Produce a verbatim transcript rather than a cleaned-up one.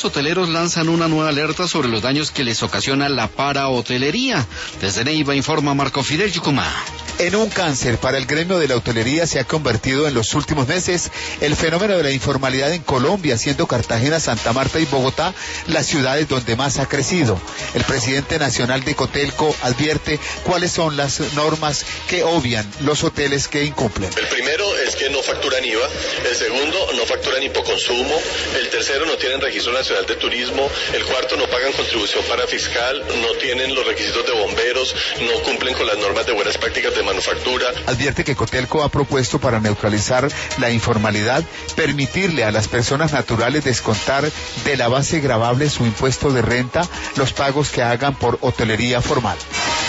hoteleros lanzan una nueva alerta sobre los daños que les ocasiona la parahotelería. Desde Neiva informa Marco Fidel Yucumá. En un cáncer para el gremio de la hotelería se ha convertido en los últimos meses el fenómeno de la informalidad en Colombia, siendo Cartagena, Santa Marta y Bogotá las ciudades donde más ha crecido. El presidente nacional de Cotelco advierte cuáles son las normas que obvian los hoteles que incumplen. El primero es que no facturan I V A, el segundo no facturan hipoconsumo, el tercero no tienen registro nacional de turismo, el cuarto no pagan contribución para fiscal, no tienen los requisitos de bomberos, no cumplen con las normas de buenas prácticas de manufactura. Advierte que Cotelco ha propuesto para neutralizar la informalidad, permitirle a las personas naturales descontar de la base gravable su impuesto de renta los pagos que hagan por hotelería formal.